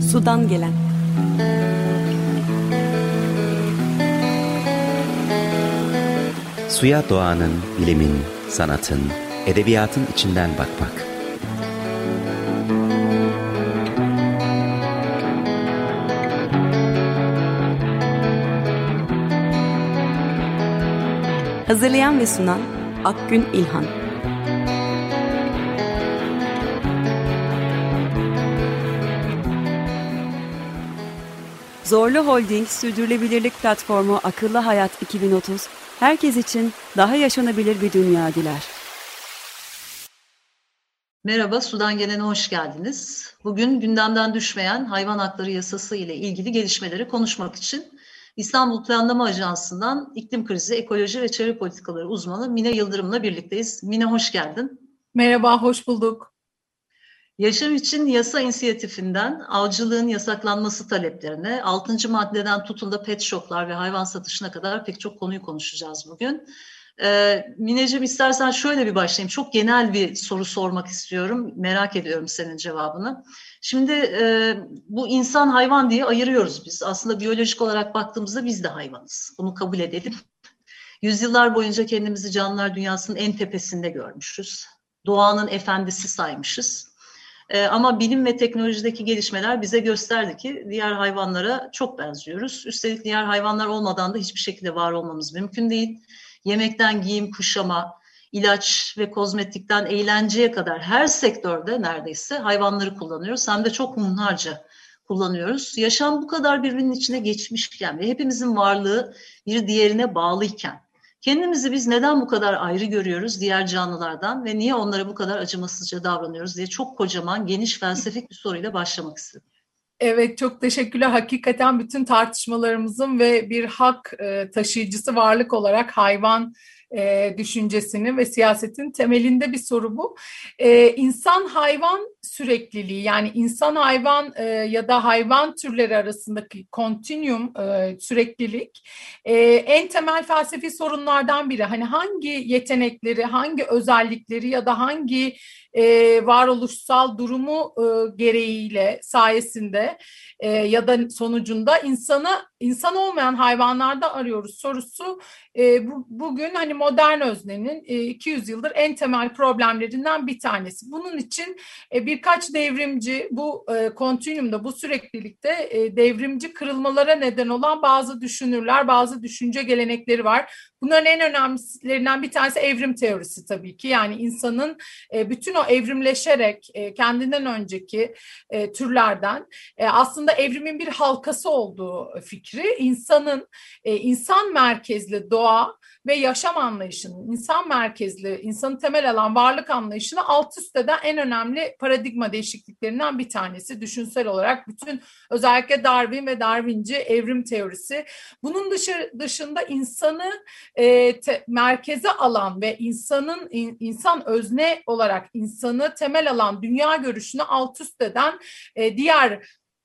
Sudan gelen. Suya doğanın, bilimin, sanatın, edebiyatın içinden bakmak. Hazırlayan ve sunan Akgün İlhan. Zorlu Holding Sürdürülebilirlik Platformu Akıllı Hayat 2030, herkes için daha yaşanabilir bir dünya diler. Merhaba, Sudan Gelen'e hoş geldiniz. Bugün gündemden düşmeyen hayvan hakları yasası ile ilgili gelişmeleri konuşmak için İstanbul Planlama Ajansı'ndan iklim krizi, ekoloji ve çevre politikaları uzmanı Mine Yıldırım'la birlikteyiz. Mine hoş geldin. Merhaba, hoş bulduk. Yaşam için Yasa İnisiyatifinden avcılığın yasaklanması taleplerine, 6. maddeden tutun da pet shoplar ve hayvan satışına kadar pek çok konuyu konuşacağız bugün. Mineciğim, istersen şöyle bir başlayayım. Çok genel bir soru sormak istiyorum. Merak ediyorum senin cevabını. Şimdi bu insan hayvan diye ayırıyoruz biz. Aslında biyolojik olarak baktığımızda biz de hayvanız. Bunu kabul edelim. Yüzyıllar boyunca kendimizi canlılar dünyasının en tepesinde görmüşüz. Doğanın efendisi saymışız. Ama bilim ve teknolojideki gelişmeler bize gösterdi ki diğer hayvanlara çok benziyoruz. Üstelik diğer hayvanlar olmadan da hiçbir şekilde var olmamız mümkün değil. Yemekten giyim, kuşama, ilaç ve kozmetikten eğlenceye kadar her sektörde neredeyse hayvanları kullanıyoruz. Hem de çok hunharca kullanıyoruz. Yaşam bu kadar birbirinin içine geçmişken ve hepimizin varlığı bir diğerine bağlıyken kendimizi biz neden bu kadar ayrı görüyoruz diğer canlılardan ve niye onlara bu kadar acımasızca davranıyoruz diye çok kocaman, geniş, felsefik bir soruyla başlamak istedim. Evet, çok teşekkürler. Hakikaten bütün tartışmalarımızın ve bir hak taşıyıcısı varlık olarak hayvan düşüncesinin ve siyasetin temelinde bir soru bu. İnsan-hayvan sürekliliği, yani insan-hayvan ya da hayvan türleri arasındaki kontinüum süreklilik en temel felsefi sorunlardan biri. Hani hangi yetenekleri, hangi özellikleri ya da hangi varoluşsal durumu gereğiyle, sayesinde ya da sonucunda insan olmayan hayvanlarda arıyoruz sorusu bugün hani modern öznenin 200 yıldır en temel problemlerinden bir tanesi. Bunun için birkaç devrimci bu kontinüumda, bu süreklilikte devrimci kırılmalara neden olan bazı düşünürler, bazı düşünce gelenekleri var. Bunların en önemlilerinden bir tanesi evrim teorisi tabii ki. Yani insanın bütün o evrimleşerek kendinden önceki türlerden aslında evrimin bir halkası olduğu fikri, insan merkezli doğa ve yaşam anlayışının, insan merkezli, insanı temel alan varlık anlayışını alt üst eden en önemli paradigma değişikliklerinden bir tanesi. Düşünsel olarak bütün özellikle Darwin ve Darwinci evrim teorisi. Bunun dışında insanı merkeze alan ve insan özne olarak insanı temel alan dünya görüşünü alt üst eden diğer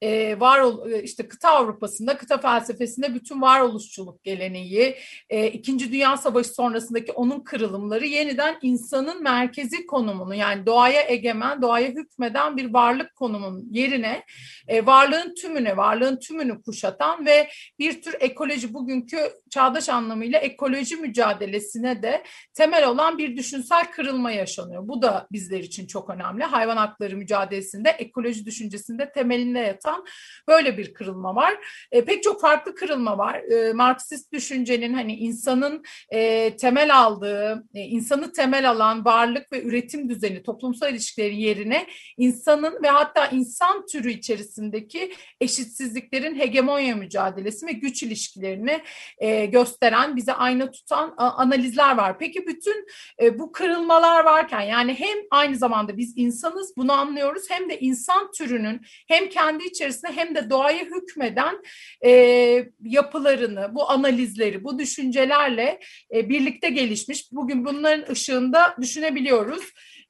işte kıta Avrupa'sında, kıta felsefesinde bütün varoluşçuluk geleneği, İkinci Dünya Savaşı sonrasındaki onun kırılımları yeniden insanın merkezi konumunu, yani doğaya egemen, doğaya hükmeden bir varlık konumunun yerine varlığın tümünü kuşatan ve bir tür ekoloji, bugünkü çağdaş anlamıyla ekoloji mücadelesine de temel olan bir düşünsel kırılma yaşanıyor. Bu da bizler için çok önemli. Hayvan hakları mücadelesinde, ekoloji düşüncesinde temelinde yatan böyle bir kırılma var. Pek çok farklı kırılma var. Marksist düşüncenin hani insanın temel aldığı, insanı temel alan varlık ve üretim düzeni, toplumsal ilişkileri yerine insanın ve hatta insan türü içerisindeki eşitsizliklerin hegemonya mücadelesi ve güç ilişkilerini gösteren, bize ayna tutan analizler var. Peki bütün bu kırılmalar varken, yani hem aynı zamanda biz insanız, bunu anlıyoruz, hem de insan türünün hem kendi içerisinde hem de doğaya hükmeden yapılarını, bu analizleri, bu düşüncelerle birlikte gelişmiş. Bugün bunların ışığında düşünebiliyoruz.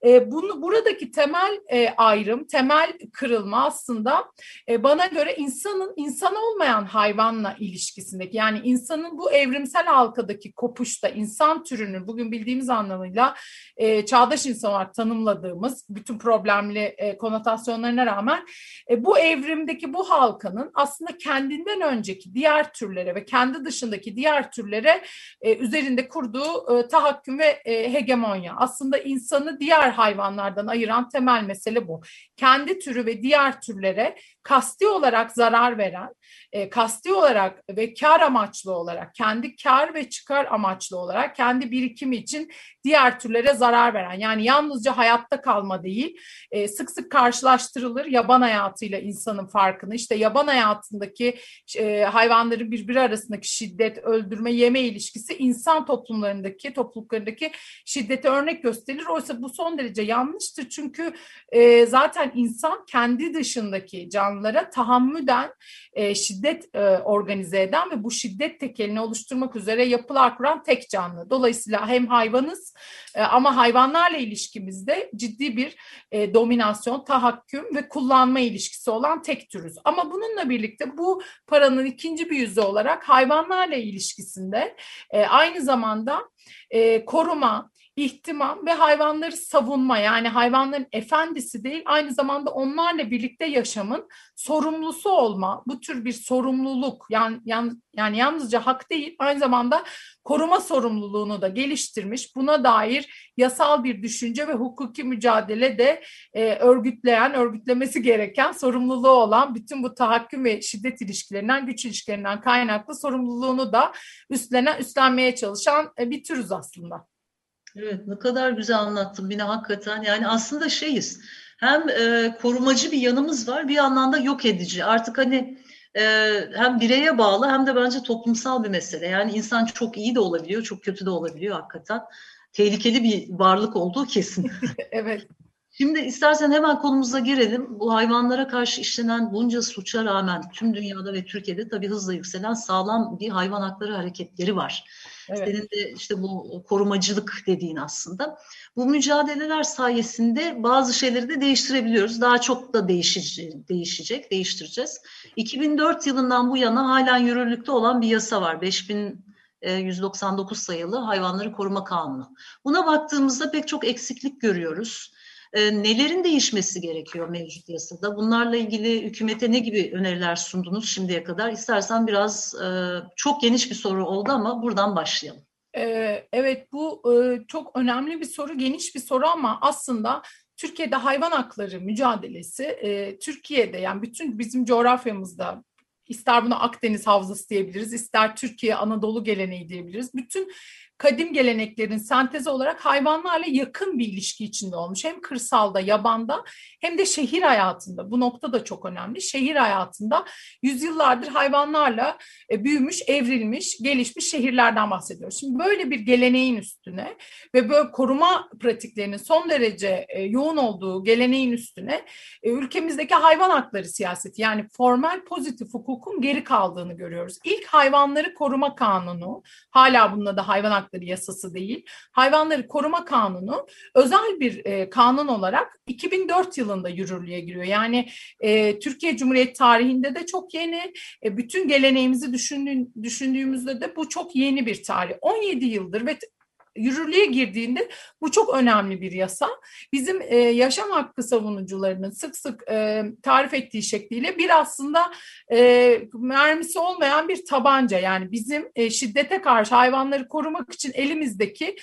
Buradaki temel ayrım, temel kırılma aslında bana göre insanın insan olmayan hayvanla ilişkisindeki, yani insanın bu evrimsel halkadaki kopuşta insan türünün bugün bildiğimiz anlamıyla çağdaş insan olarak tanımladığımız bütün problemli konotasyonlarına rağmen bu evrimdeki bu halkanın aslında kendinden önceki diğer türlere ve kendi dışındaki diğer türlere üzerinde kurduğu tahakküm ve hegemonya. Aslında insanı diğer hayvanlardan ayıran temel mesele bu. Kendi türü ve diğer türlere kasti olarak zarar veren, kasti olarak ve kar amaçlı olarak, kendi kar ve çıkar amaçlı olarak kendi birikimi için diğer türlere zarar veren, yani yalnızca hayatta kalma değil, sık sık karşılaştırılır yaban hayatıyla insanın farkını. İşte yaban hayatındaki hayvanların birbiri arasındaki şiddet, öldürme, yeme ilişkisi insan topluluklarındaki şiddete örnek gösterilir. Oysa bu son derece yanlıştır. Çünkü zaten insan kendi dışındaki canlılara tahammüden şiddet organize eden ve bu şiddet tekelini oluşturmak üzere yapılar kuran tek canlı. Dolayısıyla hem hayvanız ama hayvanlarla ilişkimizde ciddi bir dominasyon, tahakküm ve kullanma ilişkisi olan tek türüz. Ama bununla birlikte bu paranın ikinci bir yüzü olarak hayvanlarla ilişkisinde aynı zamanda koruma, ihtimam ve hayvanları savunma, yani hayvanların efendisi değil, aynı zamanda onlarla birlikte yaşamın sorumlusu olma, bu tür bir sorumluluk, yani yalnızca hak değil, aynı zamanda koruma sorumluluğunu da geliştirmiş, buna dair yasal bir düşünce ve hukuki mücadele de örgütlemesi gereken, sorumluluğu olan, bütün bu tahakküm ve şiddet ilişkilerinden, güç ilişkilerinden kaynaklı sorumluluğunu da üstlenmeye çalışan bir türüz aslında. Evet, ne kadar güzel anlattın Mine, hakikaten. Yani aslında hem korumacı bir yanımız var, bir yandan da yok edici. Artık hani hem bireye bağlı hem de bence toplumsal bir mesele. Yani insan çok iyi de olabiliyor, çok kötü de olabiliyor hakikaten. Tehlikeli bir varlık olduğu kesin. Evet. Şimdi istersen hemen konumuza girelim. Bu hayvanlara karşı işlenen bunca suça rağmen tüm dünyada ve Türkiye'de tabii hızla yükselen sağlam bir hayvan hakları hareketleri var. Evet. Senin de işte bu korumacılık dediğin aslında. Bu mücadeleler sayesinde bazı şeyleri de değiştirebiliyoruz. Daha çok da değiştireceğiz. 2004 yılından bu yana halen yürürlükte olan bir yasa var. 5199 sayılı Hayvanları Koruma Kanunu. Buna baktığımızda pek çok eksiklik görüyoruz. Nelerin değişmesi gerekiyor mevcut yasada? Bunlarla ilgili hükümete ne gibi öneriler sundunuz şimdiye kadar? İstersen biraz çok geniş bir soru oldu ama buradan başlayalım. Evet, bu çok önemli bir soru, geniş bir soru ama aslında Türkiye'de hayvan hakları mücadelesi Türkiye'de, yani bütün bizim coğrafyamızda, ister buna Akdeniz Havzası diyebiliriz, ister Türkiye Anadolu geleneği diyebiliriz. Bütün kadim geleneklerin sentezi olarak hayvanlarla yakın bir ilişki içinde olmuş. Hem kırsalda, yabanda hem de şehir hayatında. Bu nokta da çok önemli. Şehir hayatında yüzyıllardır hayvanlarla büyümüş, evrilmiş, gelişmiş şehirlerden bahsediyoruz. Şimdi böyle bir geleneğin üstüne ve böyle koruma pratiklerinin son derece yoğun olduğu geleneğin üstüne ülkemizdeki hayvan hakları siyaseti, yani formal pozitif hukukun geri kaldığını görüyoruz. İlk Hayvanları Koruma Kanunu, hala bunun adı hayvan hakları yasası değil, Hayvanları Koruma Kanunu özel bir kanun olarak 2004 yılında yürürlüğe giriyor. Yani Türkiye Cumhuriyeti tarihinde de çok yeni, bütün geleneğimizi düşündüğümüzde de bu çok yeni bir tarih. 17 yıldır ve yürürlüğe girdiğinde bu çok önemli bir yasa. Bizim yaşam hakkı savunucularının sık sık tarif ettiği şekliyle bir aslında mermisi olmayan bir tabanca. Yani bizim şiddete karşı hayvanları korumak için elimizdeki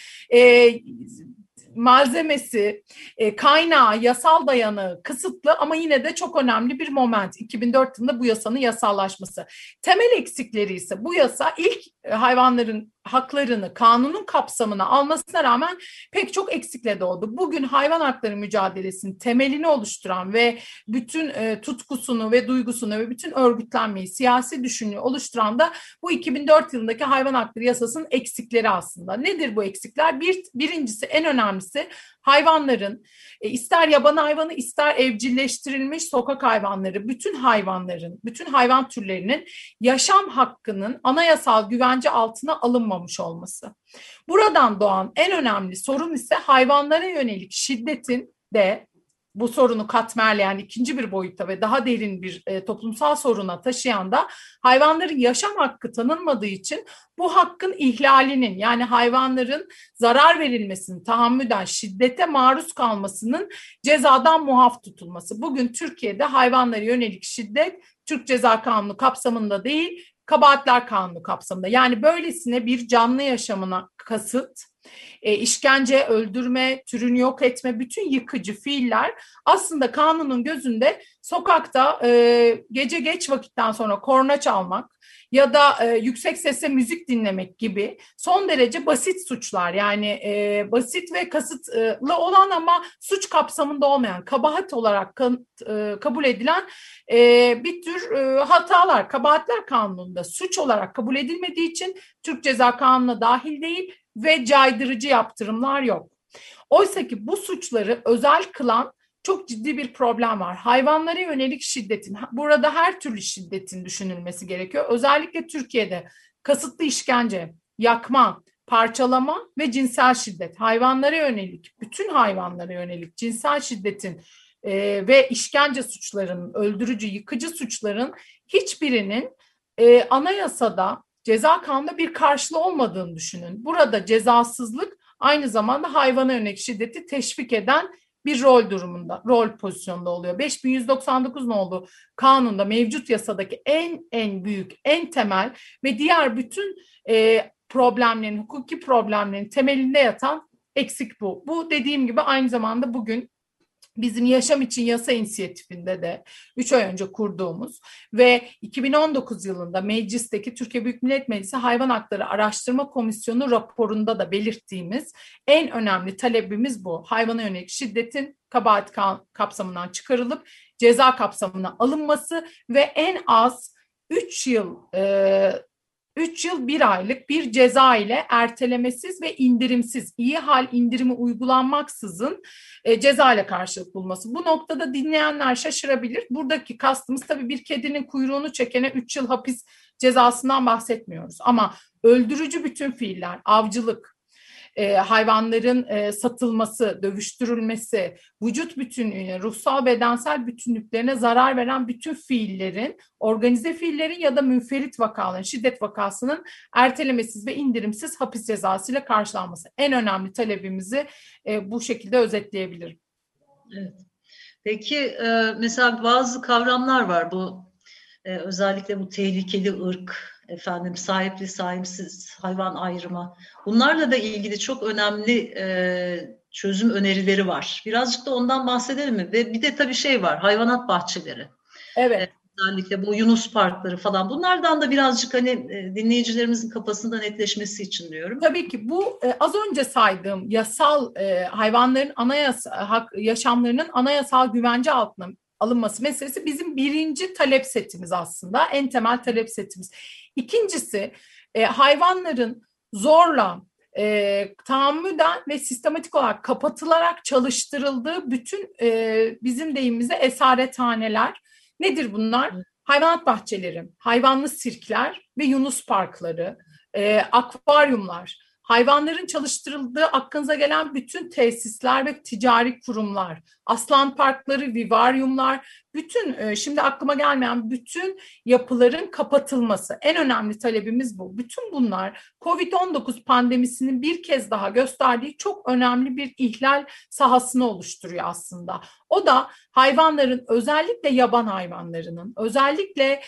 malzemesi, kaynağı, yasal dayanağı kısıtlı ama yine de çok önemli bir moment. 2004 yılında bu yasanın yasallaşması. Temel eksikleri ise bu yasa ilk hayvanların haklarını kanunun kapsamına almasına rağmen pek çok eksikle doğdu. Bugün hayvan hakları mücadelesinin temelini oluşturan ve bütün tutkusunu ve duygusunu ve bütün örgütlenmeyi, siyasi düşünceyi oluşturan da bu 2004 yılındaki hayvan hakları yasasının eksikleri aslında. Nedir bu eksikler? Birincisi, en önemlisi, Hayvanların ister yaban hayvanı ister evcilleştirilmiş sokak hayvanları, bütün hayvanların, bütün hayvan türlerinin yaşam hakkının anayasal güvence altına alınmamış olması. Buradan doğan en önemli sorun ise hayvanlara yönelik şiddetin de bu sorunu katmerleyen ikinci bir boyutta ve daha derin bir toplumsal soruna taşıyan da hayvanların yaşam hakkı tanınmadığı için bu hakkın ihlalinin, yani hayvanların zarar verilmesinin, tahammüden şiddete maruz kalmasının cezadan muaf tutulması. Bugün Türkiye'de hayvanlara yönelik şiddet Türk Ceza Kanunu kapsamında değil, Kabahatler Kanunu kapsamında. Yani böylesine bir canlı yaşamına kasıt, işkence, öldürme, türünü yok etme, bütün yıkıcı fiiller aslında kanunun gözünde sokakta gece geç vakitten sonra korna çalmak ya da yüksek sesle müzik dinlemek gibi son derece basit suçlar, yani basit ve kasıtlı olan ama suç kapsamında olmayan, kabahat olarak kabul edilen bir tür hatalar. Kabahatler Kanunu'nda suç olarak kabul edilmediği için Türk Ceza Kanunu'na dahil değil ve caydırıcı yaptırımlar yok. Oysa ki bu suçları özel kılan çok ciddi bir problem var. Hayvanlara yönelik şiddetin, burada her türlü şiddetin düşünülmesi gerekiyor. Özellikle Türkiye'de kasıtlı işkence, yakma, parçalama ve cinsel şiddet, hayvanlara yönelik, bütün hayvanlara yönelik cinsel şiddetin ve işkence suçlarının, öldürücü, yıkıcı suçların hiçbirinin anayasada, ceza kanununda bir karşılığı olmadığını düşünün. Burada cezasızlık aynı zamanda hayvana yönelik şiddeti teşvik eden bir rol pozisyonda oluyor. 5199 nolu kanunda, mevcut yasadaki en büyük, en temel ve diğer bütün problemlerin, hukuki problemlerin temelinde yatan eksik bu. Bu dediğim gibi aynı zamanda bugün bizim Yaşam İçin Yasa İnisiyatifinde de 3 ay önce kurduğumuz ve 2019 yılında meclisteki Türkiye Büyük Millet Meclisi Hayvan Hakları Araştırma Komisyonu raporunda da belirttiğimiz en önemli talebimiz bu. Hayvana yönelik şiddetin kabahat kapsamından çıkarılıp ceza kapsamına alınması ve en az 3 yıl 1 aylık bir ceza ile ertelemesiz ve indirimsiz, iyi hal indirimi uygulanmaksızın ceza ile karşılık bulması. Bu noktada dinleyenler şaşırabilir. Buradaki kastımız tabii bir kedinin kuyruğunu çekene 3 yıl hapis cezasından bahsetmiyoruz. Ama öldürücü bütün fiiller, avcılık, hayvanların satılması, dövüştürülmesi, vücut bütünlüğüne, ruhsal bedensel bütünlüklerine zarar veren bütün fiillerin, organize fiillerin ya da münferit vakaların, şiddet vakasının ertelemesiz ve indirimsiz hapis cezasıyla karşılanması. En önemli talebimizi bu şekilde özetleyebilirim. Evet. Peki mesela bazı kavramlar var, bu özellikle bu tehlikeli ırk, sahipli sahipsiz hayvan ayrımı. Bunlarla da ilgili çok önemli çözüm önerileri var. Birazcık da ondan bahsedelim mi? Ve bir de tabii var, hayvanat bahçeleri. Evet. Özellikle bu Yunus parkları falan. Bunlardan da birazcık dinleyicilerimizin kafasında netleşmesi için diyorum. Tabii ki bu az önce saydığım yasal hayvanların yaşamlarının anayasal güvence altına alınması meselesi bizim birinci talep setimiz aslında. En temel talep setimiz. İkincisi hayvanların zorla, tahammüden ve sistematik olarak kapatılarak çalıştırıldığı bütün bizim deyimimizde esarethaneler. Nedir bunlar? Hayvanat bahçeleri, hayvanlı sirkler ve yunus parkları, akvaryumlar, hayvanların çalıştırıldığı aklınıza gelen bütün tesisler ve ticari kurumlar, aslan parkları, vivaryumlar, bütün şimdi aklıma gelmeyen bütün yapıların kapatılması. En önemli talebimiz bu. Bütün bunlar COVID-19 pandemisinin bir kez daha gösterdiği çok önemli bir ihlal sahasını oluşturuyor aslında. O da hayvanların, özellikle yaban hayvanlarının, özellikle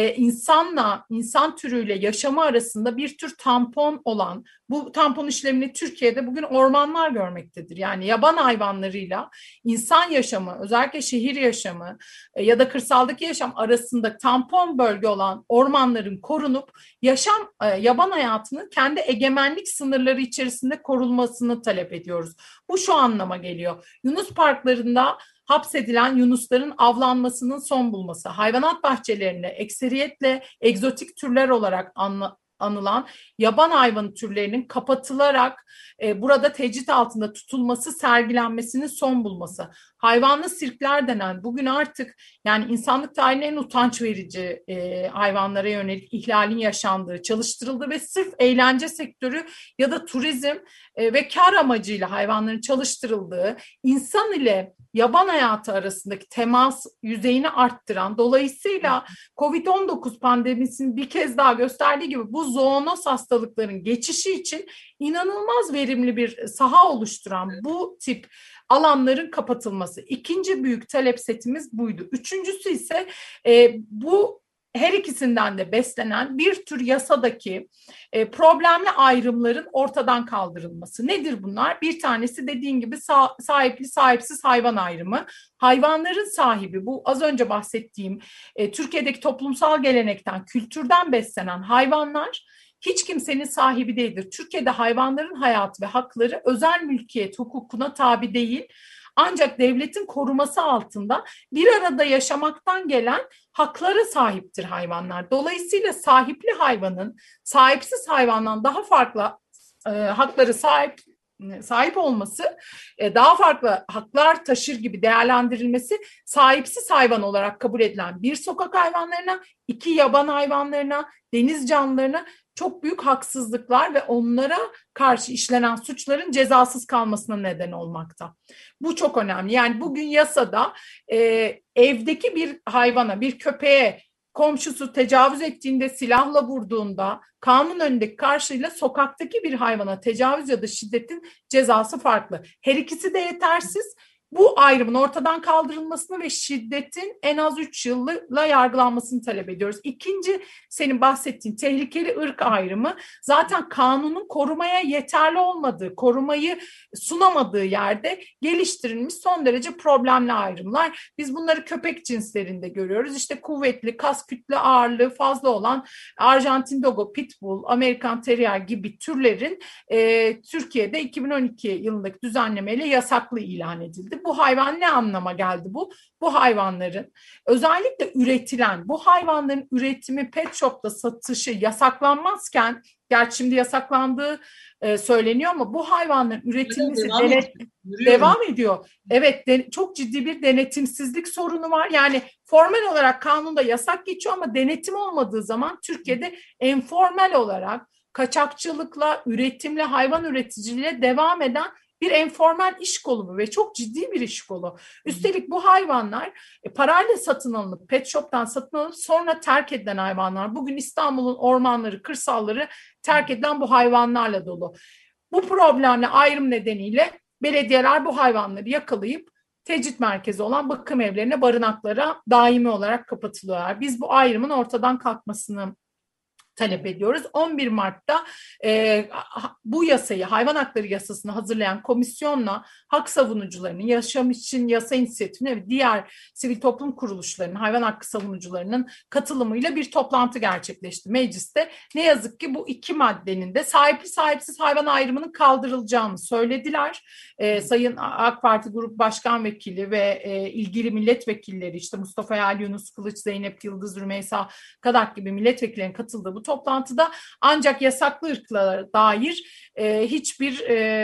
insan türüyle yaşamı arasında bir tür tampon olan, bu tampon işlemini Türkiye'de bugün ormanlar görmektedir. Yani yaban hayvanlarıyla insan yaşamı, özellikle şehir yaşamı ya da kırsaldaki yaşam arasında tampon bölge olan ormanların korunup yaban hayatının kendi egemenlik sınırları içerisinde korunmasını talep ediyoruz. Bu şu anlama geliyor. Yunus parklarında hapsedilen yunusların avlanmasının son bulması, hayvanat bahçelerinde ekseriyetle egzotik türler olarak anılan yaban hayvanı türlerinin kapatılarak burada tecrit altında tutulması, sergilenmesinin son bulması. Hayvanlı sirkler denen bugün artık yani insanlık tarihinin en utanç verici hayvanlara yönelik ihlalin yaşandığı, çalıştırıldığı ve sırf eğlence sektörü ya da turizm ve kar amacıyla hayvanların çalıştırıldığı, insan ile yaban hayatı arasındaki temas yüzeyini arttıran, dolayısıyla COVID-19 pandemisinin bir kez daha gösterdiği gibi bu zoonoz hastalıkların geçişi için inanılmaz verimli bir saha oluşturan bu tip alanların kapatılması. İkinci büyük talep setimiz buydu. Üçüncüsü ise bu her ikisinden de beslenen bir tür yasadaki problemli ayrımların ortadan kaldırılması. Nedir bunlar? Bir tanesi dediğin gibi sahipli sahipsiz hayvan ayrımı. Hayvanların sahibi, bu az önce bahsettiğim Türkiye'deki toplumsal gelenekten, kültürden beslenen hayvanlar hiç kimsenin sahibi değildir. Türkiye'de hayvanların hayatı ve hakları özel mülkiyet hukukuna tabi değil. Ancak devletin koruması altında bir arada yaşamaktan gelen haklara sahiptir hayvanlar. Dolayısıyla sahipli hayvanın sahipsiz hayvandan daha farklı hakları sahip olması, daha farklı haklar taşır gibi değerlendirilmesi, sahipsiz hayvan olarak kabul edilen bir sokak hayvanlarına, iki yaban hayvanlarına, deniz canlılarına çok büyük haksızlıklar ve onlara karşı işlenen suçların cezasız kalmasına neden olmakta. Bu çok önemli. Yani bugün yasada evdeki bir hayvana, bir köpeğe komşusu tecavüz ettiğinde, silahla vurduğunda, kanun önündeki karşıyla sokaktaki bir hayvana tecavüz ya da şiddetin cezası farklı. Her ikisi de yetersiz. Bu ayrımın ortadan kaldırılmasını ve şiddetin en az 3 yılla yargılanmasını talep ediyoruz. İkinci, senin bahsettiğin tehlikeli ırk ayrımı zaten kanunun korumaya yeterli olmadığı, korumayı sunamadığı yerde geliştirilmiş son derece problemli ayrımlar. Biz bunları köpek cinslerinde görüyoruz. İşte kuvvetli, kas kütle ağırlığı fazla olan Arjantin Dogo, Pitbull, Amerikan Terrier gibi türlerin Türkiye'de 2012 yılındaki düzenlemeyle yasaklı ilan edildi. Bu hayvan ne anlama geldi bu? Bu hayvanların özellikle üretilen, bu hayvanların üretimi, pet shop'ta satışı yasaklanmazken, gerçi şimdi yasaklandığı söyleniyor ama bu hayvanların üretilmesi devam ediyor. Evet, çok ciddi bir denetimsizlik sorunu var. Yani formal olarak kanunda yasak geçiyor ama denetim olmadığı zaman Türkiye'de informal olarak kaçakçılıkla, üretimle, hayvan üreticiliğiyle devam eden bir informal iş kolu bu ve çok ciddi bir iş kolu. Üstelik bu hayvanlar parayla satın alınıp, pet shop'tan satın alınıp sonra terk edilen hayvanlar. Bugün İstanbul'un ormanları, kırsalları terk edilen bu hayvanlarla dolu. Bu problemle ayrım nedeniyle belediyeler bu hayvanları yakalayıp tecrit merkezi olan bakım evlerine, barınaklara daimi olarak kapatılıyorlar. Biz bu ayrımın ortadan kalkmasını talep ediyoruz. 11 Mart'ta bu yasayı, hayvan hakları yasasını hazırlayan komisyonla hak savunucularının, Yaşam için Yasa İnisiyatifi'nin ve diğer sivil toplum kuruluşlarının, hayvan hakkı savunucularının katılımıyla bir toplantı gerçekleşti mecliste. Ne yazık ki bu iki maddenin de sahipli sahipsiz hayvan ayrımının kaldırılacağını söylediler. Sayın AK Parti Grup Başkan Vekili ve ilgili milletvekilleri, işte Mustafa Yal, Yunus Kılıç, Zeynep Yıldız, Rümeysa Kadak gibi milletvekillerinin katıldığı bu toplantıda ancak yasaklı ırklara dair hiçbir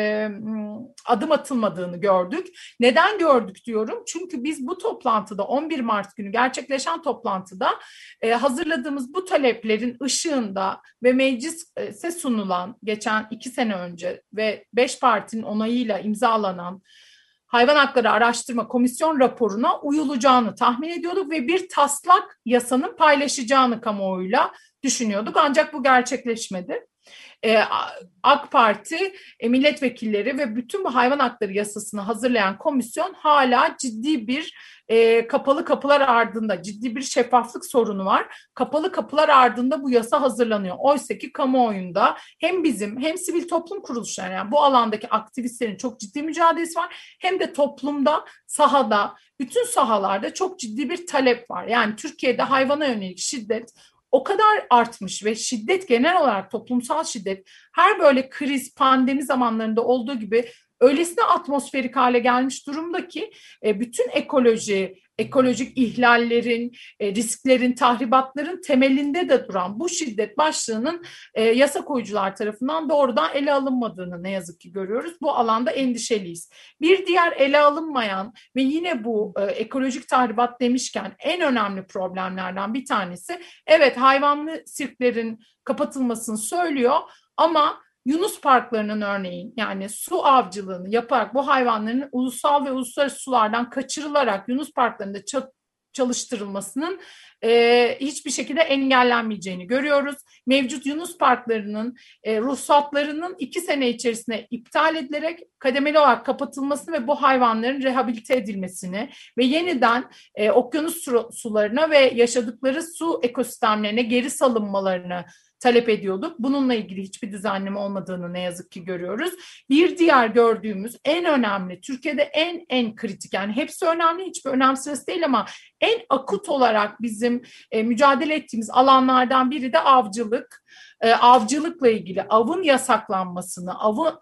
adım atılmadığını gördük. Neden gördük diyorum? Çünkü biz bu toplantıda, 11 Mart günü gerçekleşen toplantıda hazırladığımız bu taleplerin ışığında ve meclise sunulan geçen 2 sene önce ve 5 partinin onayıyla imzalanan Hayvan Hakları Araştırma Komisyon raporuna uyulacağını tahmin ediyorduk ve bir taslak yasanın paylaşacağını kamuoyuyla düşünüyorduk. Ancak bu gerçekleşmedi. AK Parti milletvekilleri ve bütün bu hayvan hakları yasasını hazırlayan komisyon hala ciddi bir kapalı kapılar ardında, ciddi bir şeffaflık sorunu var. Kapalı kapılar ardında bu yasa hazırlanıyor. Oysa ki kamuoyunda hem bizim hem sivil toplum kuruluşları, yani bu alandaki aktivistlerin çok ciddi mücadelesi var. Hem de toplumda, sahada, bütün sahalarda çok ciddi bir talep var. Yani Türkiye'de hayvana yönelik şiddet o kadar artmış ve şiddet, genel olarak toplumsal şiddet, her böyle kriz, pandemi zamanlarında olduğu gibi öylesine atmosferik hale gelmiş durumda ki bütün ekolojik ihlallerin, risklerin, tahribatların temelinde de duran bu şiddet başlığının yasa koyucular tarafından doğrudan ele alınmadığını ne yazık ki görüyoruz. Bu alanda endişeliyiz. Bir diğer ele alınmayan ve yine bu ekolojik tahribat demişken en önemli problemlerden bir tanesi, evet, hayvanlı sirklerin kapatılmasını söylüyor ama Yunus parklarının örneğin, yani su avcılığını yaparak bu hayvanların ulusal ve uluslararası sulardan kaçırılarak Yunus parklarında çalıştırılmasının hiçbir şekilde engellenmeyeceğini görüyoruz. Mevcut Yunus parklarının ruhsatlarının 2 sene içerisinde iptal edilerek kademeli olarak kapatılmasını ve bu hayvanların rehabilite edilmesini ve yeniden okyanus sularına ve yaşadıkları su ekosistemlerine geri salınmalarını talep ediyorduk. Bununla ilgili hiçbir düzenleme olmadığını ne yazık ki görüyoruz. Bir diğer gördüğümüz en önemli, Türkiye'de en kritik, yani hepsi önemli, hiçbir önem sırası değil ama en akut olarak bizim mücadele ettiğimiz alanlardan biri de avcılık. Avcılıkla ilgili avın yasaklanmasını,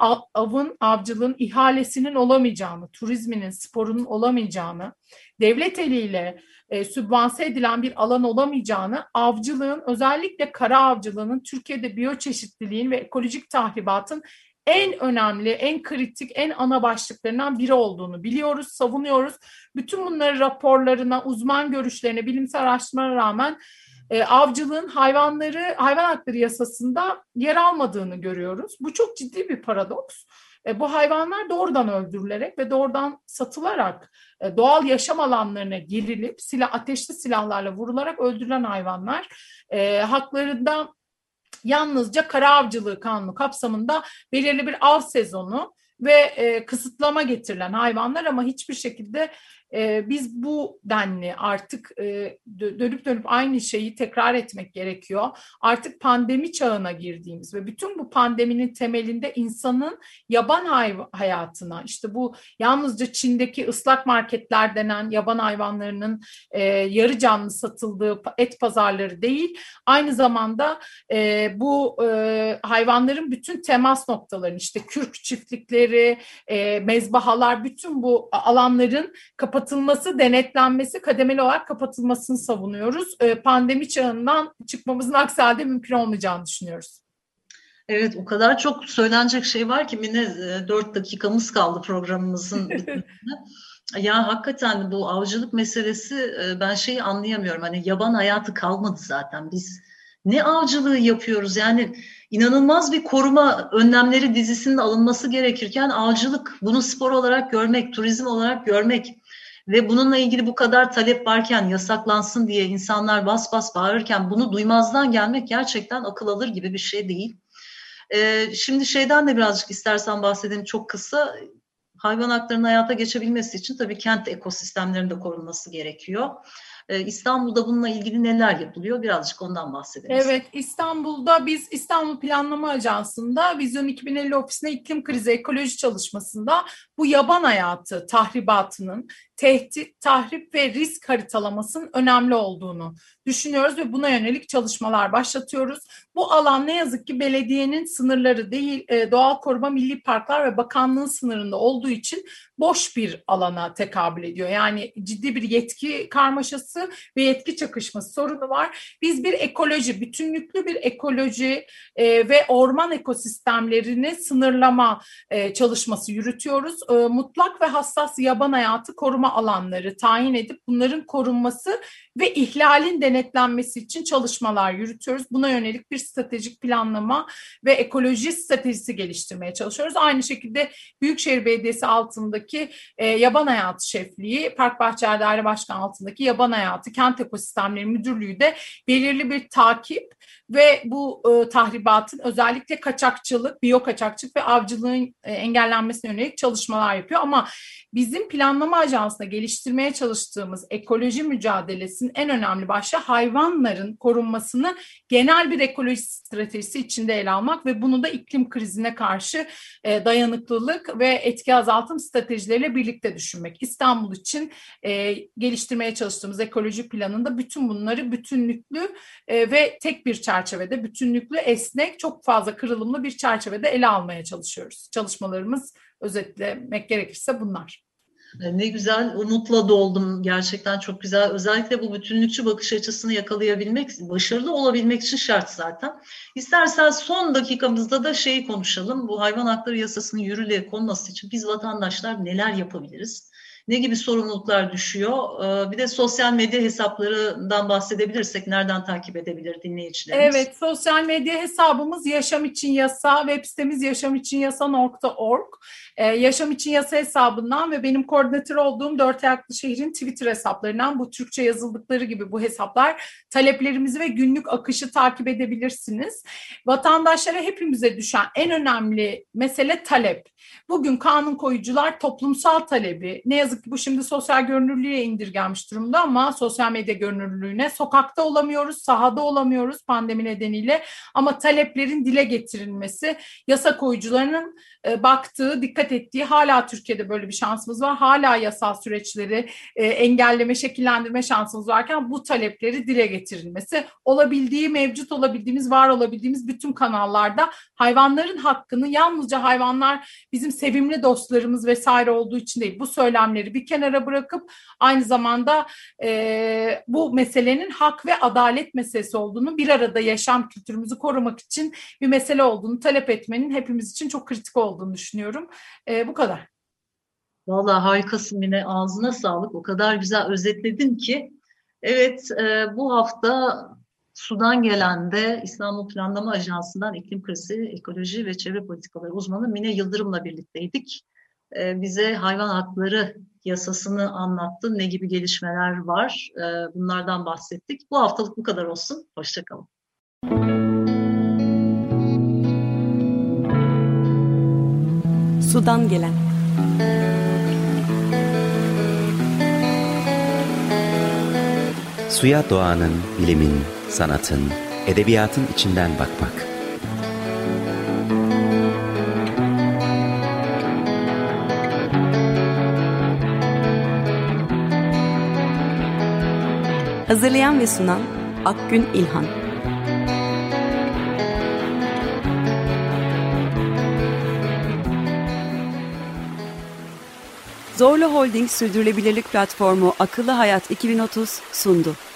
avcılığın ihalesinin olamayacağını, turizminin, sporunun olamayacağını, devlet eliyle sübvanse edilen bir alan olamayacağını, avcılığın, özellikle kara avcılığının Türkiye'de biyoçeşitliliğin ve ekolojik tahribatın en önemli, en kritik, en ana başlıklarından biri olduğunu biliyoruz, savunuyoruz. Bütün bunları raporlarına, uzman görüşlerine, bilimsel araştırmalara rağmen avcılığın hayvan hakları yasasında yer almadığını görüyoruz. Bu çok ciddi bir paradoks. Bu hayvanlar doğrudan öldürülerek ve doğrudan satılarak doğal yaşam alanlarına girilip ateşli silahlarla vurularak öldürülen hayvanlar. Haklarında yalnızca kara avcılığı kanunu kapsamında belirli bir av sezonu ve kısıtlama getirilen hayvanlar, ama hiçbir şekilde biz bu denli artık dönüp aynı şeyi tekrar etmek gerekiyor. Artık pandemi çağına girdiğimiz ve bütün bu pandeminin temelinde insanın yaban hayatına, işte bu yalnızca Çin'deki ıslak marketler denen yaban hayvanlarının yarı canlı satıldığı et pazarları değil, aynı zamanda bu hayvanların bütün temas noktalarını, işte kürk çiftlikleri, mezbahalar, bütün bu alanların kapatılması, denetlenmesi, kademeli olarak kapatılmasını savunuyoruz. Pandemi çağından çıkmamızın aksi halde mümkün olmayacağını düşünüyoruz. Evet, o kadar çok söylenecek şey var ki Mine, 4 dakikamız kaldı programımızın bitmesine. Ya hakikaten bu avcılık meselesi, ben şeyi anlayamıyorum. Hani yaban hayatı kalmadı zaten. Biz ne avcılığı yapıyoruz? Yani inanılmaz bir koruma önlemleri dizisinin alınması gerekirken avcılık, bunu spor olarak görmek, turizm olarak görmek ve bununla ilgili bu kadar talep varken, yasaklansın diye insanlar bas bas bağırırken bunu duymazdan gelmek gerçekten akıl alır gibi bir şey değil. Şimdi şeyden de birazcık istersen bahsedelim çok kısa. Hayvan haklarının hayata geçebilmesi için tabii kent ekosistemlerinin de korunması gerekiyor. İstanbul'da bununla ilgili neler yapılıyor? Birazcık ondan bahsedelim. Evet, İstanbul'da biz İstanbul Planlama Ajansı'nda Vizyon 2050 Ofisi'ne iklim krizi ekoloji çalışmasında bu yaban hayatı tahribatının tehdit, tahrip ve risk haritalamasının önemli olduğunu düşünüyoruz ve buna yönelik çalışmalar başlatıyoruz. Bu alan ne yazık ki belediyenin sınırları değil, Doğal Koruma Milli Parklar ve Bakanlığın sınırında olduğu için boş bir alana tekabül ediyor. Yani ciddi bir yetki karmaşası ve yetki çakışması sorunu var. Biz bir ekoloji, bütünlüklü bir ekoloji ve orman ekosistemlerini sınırlama çalışması yürütüyoruz. Mutlak ve hassas yaban hayatı koruma alanları tayin edip bunların korunması ve ihlalin denetlenmesi için çalışmalar yürütüyoruz. Buna yönelik bir stratejik planlama ve ekoloji stratejisi geliştirmeye çalışıyoruz. Aynı şekilde Büyükşehir Belediyesi altındaki Yaban Hayatı Şefliği, Park Bahçeler Daire Başkanı altındaki Yaban Hayatı Kent Ekosistemleri Müdürlüğü de belirli bir takip ve bu tahribatın özellikle kaçakçılık, biyokaçakçılık ve avcılığın engellenmesine yönelik çalışmalar yapıyor. Ama bizim planlama ajansında geliştirmeye çalıştığımız ekoloji mücadelesinin en önemli başlığı hayvanların korunmasını genel bir ekoloji stratejisi içinde ele almak ve bunu da iklim krizine karşı dayanıklılık ve etki azaltım stratejileriyle birlikte düşünmek. İstanbul için geliştirmeye çalıştığımız ekoloji planında bütün bunları bütünlüklü ve tek bir çerçevede, bütünlüklü, esnek, çok fazla kırılımlı bir çerçevede ele almaya çalışıyoruz. Çalışmalarımız özetlemek gerekirse bunlar. Ne güzel, umutla doldum. Gerçekten çok güzel. Özellikle bu bütünlükçü bakış açısını yakalayabilmek, başarılı olabilmek için şart zaten. İstersen son dakikamızda da şeyi konuşalım. Bu hayvan hakları yasasının yürürlüğe konması için biz vatandaşlar neler yapabiliriz? Ne gibi sorumluluklar düşüyor? Bir de sosyal medya hesaplarından bahsedebilirsek nereden takip edebilir dinleyicilerimiz? Evet, sosyal medya hesabımız Yaşam İçin Yasa, web sitemiz yaşamiçinyasa.org. Yaşam İçin Yasa hesabından ve benim koordinatör olduğum Dört Ayaklı Şehir'in Twitter hesaplarından bu Türkçe yazıldıkları gibi bu hesaplar taleplerimizi ve günlük akışı takip edebilirsiniz. Vatandaşlara hepimize düşen en önemli mesele talep. Bugün kanun koyucular toplumsal talebi, ne yazık ki bu şimdi sosyal görünürlüğe indirgenmiş durumda ama sosyal medya görünürlüğüne sokakta olamıyoruz, sahada olamıyoruz pandemi nedeniyle ama taleplerin dile getirilmesi, yasa koyucularının baktığı, dikkat ettiği, hala Türkiye'de böyle bir şansımız var. Hala yasal süreçleri engelleme, şekillendirme şansımız varken bu talepleri dile getirilmesi, olabildiği, mevcut olabildiğimiz, var olabildiğimiz bütün kanallarda hayvanların hakkını, yalnızca hayvanlar bizim sevimli dostlarımız vesaire olduğu için değil, bu söylemleri bir kenara bırakıp aynı zamanda bu meselenin hak ve adalet meselesi olduğunu, bir arada yaşam kültürümüzü korumak için bir mesele olduğunu talep etmenin hepimiz için çok kritik olduğunu düşünüyorum. Bu kadar. Vallahi harikasın Mine, ağzına sağlık. O kadar güzel özetledin ki. Evet, bu hafta Sudan Gelen'de İstanbul Planlama Ajansı'ndan iklim krizi, ekoloji ve çevre politikaları uzmanı Mine Yıldırım'la birlikteydik. Bize hayvan hakları yasasını anlattı. Ne gibi gelişmeler var? Bunlardan bahsettik. Bu haftalık bu kadar olsun. Hoşça kalın. Sudan Gelen. Suya doğanın, bilimin, sanatın, edebiyatın içinden bakmak. Hazırlayan ve sunan Akgün İlhan. Zorlu Holding Sürdürülebilirlik Platformu Akıllı Hayat 2030 sundu.